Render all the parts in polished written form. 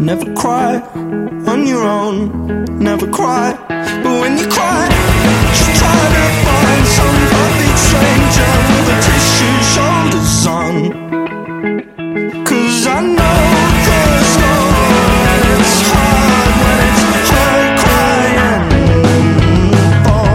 Never cry on your own, never cry. But when you cry, just try to find some perfect stranger with a tissue shoulders on. 'Cause I know there's no one. It's hard when it's hard crying for.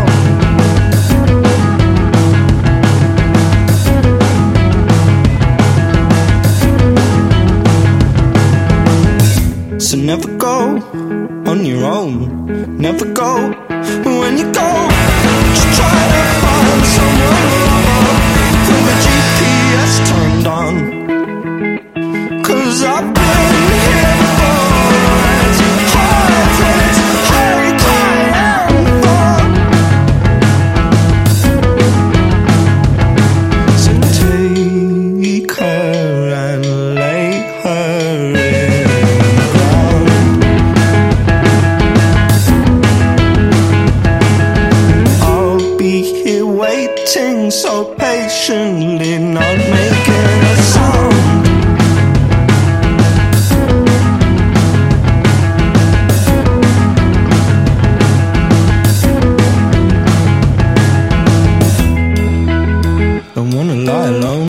So never go on your own, never go. But when you go, just try to find someone with the GPS turned on. 'Cause I've been